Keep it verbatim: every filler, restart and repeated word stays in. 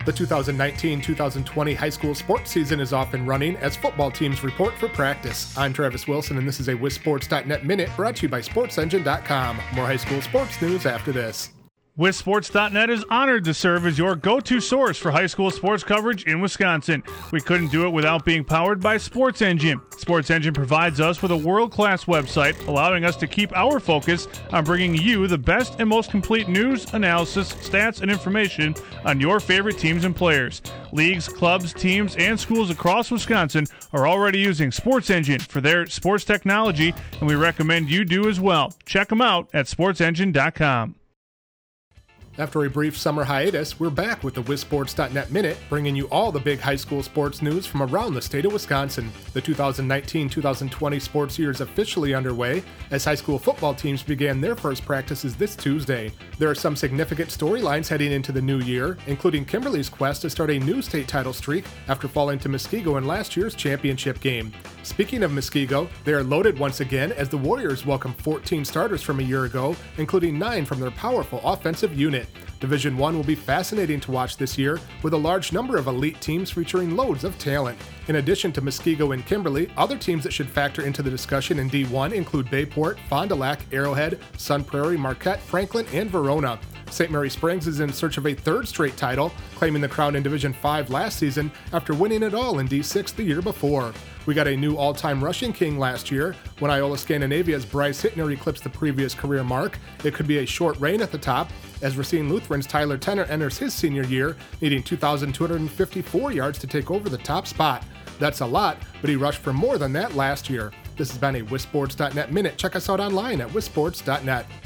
The two thousand nineteen two thousand twenty high school sports season is off and running as football teams report for practice. I'm Travis Wilson, and this is a WisSports dot net Minute brought to you by Sports Engine dot com. More high school sports news after this. WisSports dot net is honored to serve as your go-to source for high school sports coverage in Wisconsin. We couldn't do it without being powered by Sports Engine. Sports Engine provides us with a world-class website, allowing us to keep our focus on bringing you the best and most complete news, analysis, stats, and information on your favorite teams and players. Leagues, clubs, teams, and schools across Wisconsin are already using Sports Engine for their sports technology, and we recommend you do as well. Check them out at Sports Engine dot com. After a brief summer hiatus, we're back with the WisSports dot net Minute, bringing you all the big high school sports news from around the state of Wisconsin. The two thousand nineteen two thousand twenty sports year is officially underway as high school football teams began their first practices this Tuesday. There are some significant storylines heading into the new year, including Kimberly's quest to start a new state title streak after falling to Muskego in last year's championship game. Speaking of Muskego, they are loaded once again as the Warriors welcome fourteen starters from a year ago, including nine from their powerful offensive unit. Division one will be fascinating to watch this year, with a large number of elite teams featuring loads of talent. In addition to Muskego and Kimberly, other teams that should factor into the discussion in D one include Bayport, Fond du Lac, Arrowhead, Sun Prairie, Marquette, Franklin, and Verona. Saint Mary Springs is in search of a third straight title, claiming the crown in Division five last season after winning it all in D six the year before. We got a new all-time rushing king last year. When Iola Scandinavia's Bryce Hittner eclipsed the previous career mark, it could be a short reign at the top, as Racine Lutheran's Tyler Tenner enters his senior year, needing two thousand two hundred fifty-four yards to take over the top spot. That's a lot, but he rushed for more than that last year. This has been a WisSports dot net Minute. Check us out online at WisSports dot net.